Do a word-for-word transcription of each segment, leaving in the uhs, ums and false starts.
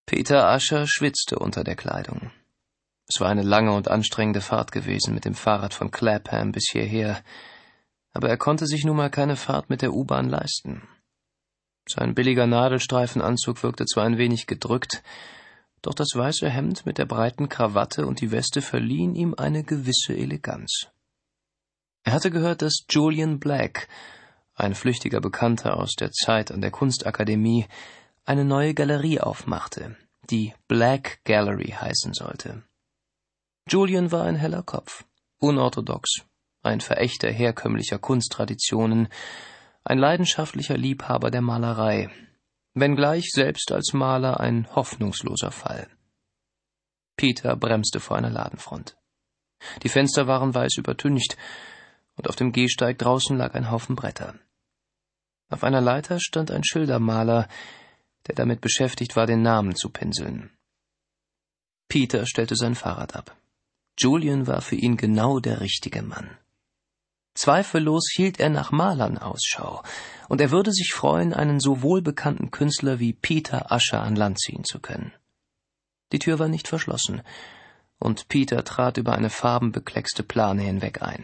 Peter Usher schwitzte unter der Kleidung. Es war eine lange und anstrengende Fahrt gewesen mit dem Fahrrad von Clapham bis hierher, aber er konnte sich nun mal keine Fahrt mit der U-Bahn leisten. Sein billiger Nadelstreifenanzug wirkte zwar ein wenig gedrückt, doch das weiße Hemd mit der breiten Krawatte und die Weste verliehen ihm eine gewisse Eleganz. Er hatte gehört, dass Julian Black, ein flüchtiger Bekannter aus der Zeit an der Kunstakademie, eine neue Galerie aufmachte, die Black Gallery heißen sollte. Julian war ein heller Kopf, unorthodox, ein Verächter herkömmlicher Kunsttraditionen, ein leidenschaftlicher Liebhaber der Malerei, wenngleich selbst als Maler ein hoffnungsloser Fall. Peter bremste vor einer Ladenfront. Die Fenster waren weiß übertüncht, und auf dem Gehsteig draußen lag ein Haufen Bretter. Auf einer Leiter stand ein Schildermaler, der damit beschäftigt war, den Namen zu pinseln. Peter stellte sein Fahrrad ab. Julian war für ihn genau der richtige Mann. Zweifellos hielt er nach Malern Ausschau, und er würde sich freuen, einen so wohlbekannten Künstler wie Peter Usher an Land ziehen zu können. Die Tür war nicht verschlossen, und Peter trat über eine farbenbekleckste Plane hinweg ein.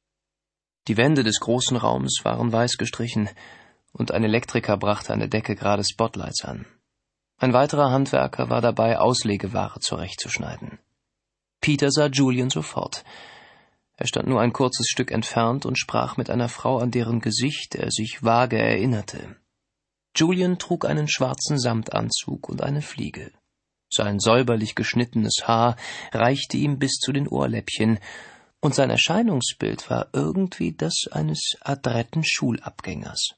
Die Wände des großen Raums waren weiß gestrichen, und ein Elektriker brachte an der Decke gerade Spotlights an. Ein weiterer Handwerker war dabei, Auslegeware zurechtzuschneiden. Peter sah Julian sofort. Er stand nur ein kurzes Stück entfernt und sprach mit einer Frau, an deren Gesicht er sich vage erinnerte. Julian trug einen schwarzen Samtanzug und eine Fliege. Sein säuberlich geschnittenes Haar reichte ihm bis zu den Ohrläppchen, und sein Erscheinungsbild war irgendwie das eines adretten Schulabgängers.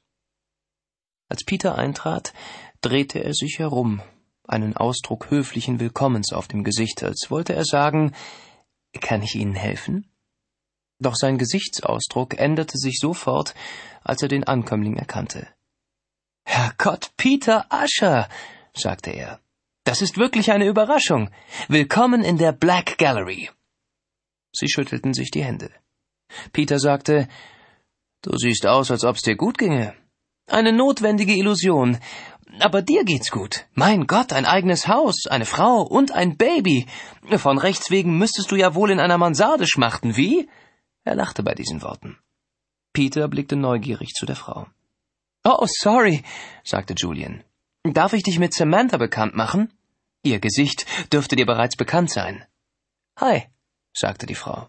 Als Peter eintrat, drehte er sich herum, einen Ausdruck höflichen Willkommens auf dem Gesicht, als wollte er sagen, »Kann ich Ihnen helfen?« Doch sein Gesichtsausdruck änderte sich sofort, als er den Ankömmling erkannte. »Herrgott, Peter Usher«, sagte er, »das ist wirklich eine Überraschung. Willkommen in der Black Gallery.« Sie schüttelten sich die Hände. Peter sagte, »Du siehst aus, als ob's dir gut ginge.« »Eine notwendige Illusion. Aber dir geht's gut. Mein Gott, ein eigenes Haus, eine Frau und ein Baby. Von Rechts wegen müsstest du ja wohl in einer Mansarde schmachten, wie?« Er lachte bei diesen Worten. Peter blickte neugierig zu der Frau. »Oh, sorry«, sagte Julian. »Darf ich dich mit Samantha bekannt machen? Ihr Gesicht dürfte dir bereits bekannt sein.« »Hi«, sagte die Frau.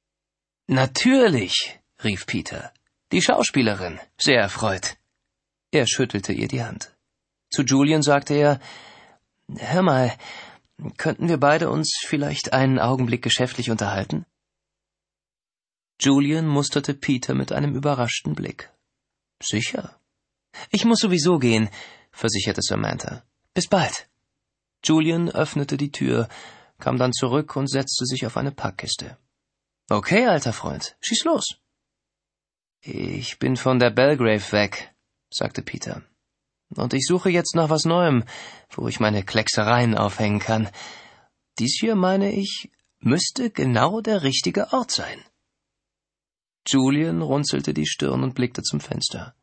»Natürlich«, rief Peter. »Die Schauspielerin, sehr erfreut.« Er schüttelte ihr die Hand. Zu Julian sagte er, »Hör mal, könnten wir beide uns vielleicht einen Augenblick geschäftlich unterhalten?« Julian musterte Peter mit einem überraschten Blick. »Sicher.« »Ich muss sowieso gehen«, versicherte Samantha. »Bis bald.« Julian öffnete die Tür, kam dann zurück und setzte sich auf eine Packkiste. »Okay, alter Freund, schieß los.« »Ich bin von der Belgrave weg«, sagte Peter. »Und ich suche jetzt nach was Neuem, wo ich meine Klecksereien aufhängen kann. Dies hier, meine ich, müsste genau der richtige Ort sein.« Julian runzelte die Stirn und blickte zum Fenster.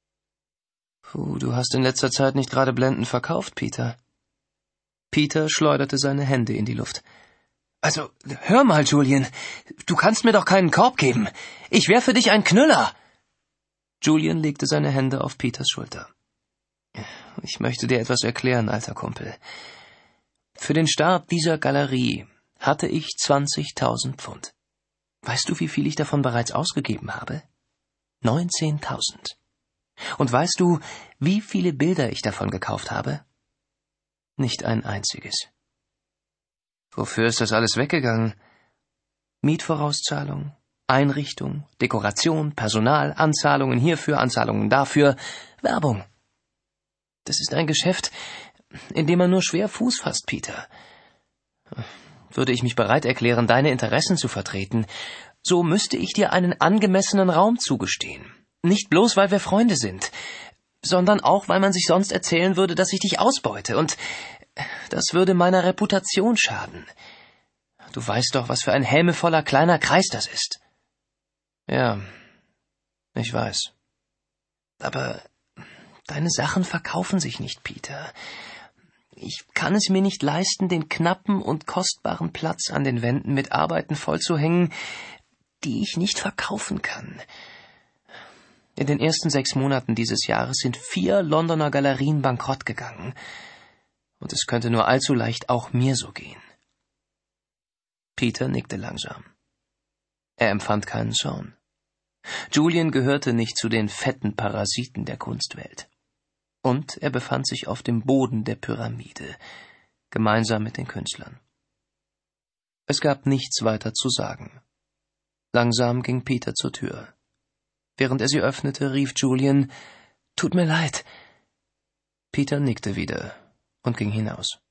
»Puh, du hast in letzter Zeit nicht gerade blendend verkauft, Peter.« Peter schleuderte seine Hände in die Luft. »Also, hör mal, Julian, du kannst mir doch keinen Korb geben. Ich wär für dich ein Knüller.« Julian legte seine Hände auf Peters Schulter. »Ich möchte dir etwas erklären, alter Kumpel. Für den Start dieser Galerie hatte ich zwanzigtausend Pfund. Weißt du, wie viel ich davon bereits ausgegeben habe? neunzehntausend. Und weißt du, wie viele Bilder ich davon gekauft habe? Nicht ein einziges. Wofür ist das alles weggegangen? Mietvorauszahlung, Einrichtung, Dekoration, Personal, Anzahlungen hierfür, Anzahlungen dafür, Werbung. Das ist ein Geschäft, in dem man nur schwer Fuß fasst, Peter. Würde ich mich bereit erklären, deine Interessen zu vertreten, so müsste ich dir einen angemessenen Raum zugestehen. Nicht bloß, weil wir Freunde sind, sondern auch, weil man sich sonst erzählen würde, dass ich dich ausbeute, und das würde meiner Reputation schaden. Du weißt doch, was für ein hämevoller kleiner Kreis das ist.« »Ja, ich weiß. Aber deine Sachen verkaufen sich nicht, Peter. Ich kann es mir nicht leisten, den knappen und kostbaren Platz an den Wänden mit Arbeiten vollzuhängen, die ich nicht verkaufen kann. In den ersten sechs Monaten dieses Jahres sind vier Londoner Galerien bankrott gegangen. Und es könnte nur allzu leicht auch mir so gehen. Peter nickte langsam. Er empfand keinen Zorn. Julian gehörte nicht zu den fetten Parasiten der Kunstwelt. Und er befand sich auf dem Boden der Pyramide, gemeinsam mit den Künstlern. Es gab nichts weiter zu sagen. Langsam ging Peter zur Tür. Während er sie öffnete, rief Julian: »Tut mir leid.« Peter nickte wieder und ging hinaus.